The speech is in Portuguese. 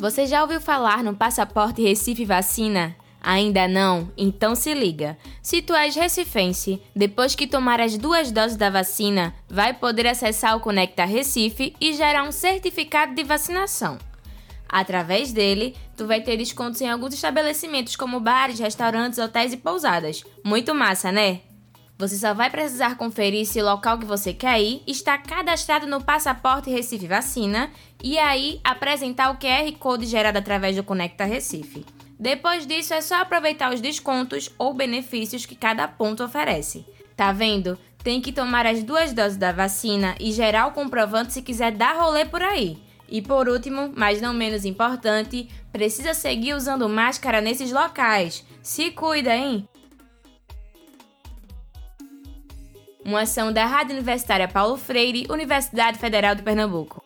Você já ouviu falar no Passaporte Recife Vacina? Ainda não? Então se liga. Se tu és recifense, depois que tomar as 2 doses da vacina, vai poder acessar o Conecta Recife e gerar um certificado de vacinação. Através dele, tu vai ter descontos em alguns estabelecimentos como bares, restaurantes, hotéis e pousadas. Muito massa, né? Você só vai precisar conferir se o local que você quer ir está cadastrado no Passaporte Recife Vacina e aí apresentar o QR Code gerado através do Conecta Recife. Depois disso, é só aproveitar os descontos ou benefícios que cada ponto oferece. Tá vendo? Tem que tomar as 2 doses da vacina e gerar o comprovante se quiser dar rolê por aí. E por último, mas não menos importante, precisa seguir usando máscara nesses locais. Se cuida, hein? Uma ação da Rádio Universitária Paulo Freire, Universidade Federal de Pernambuco.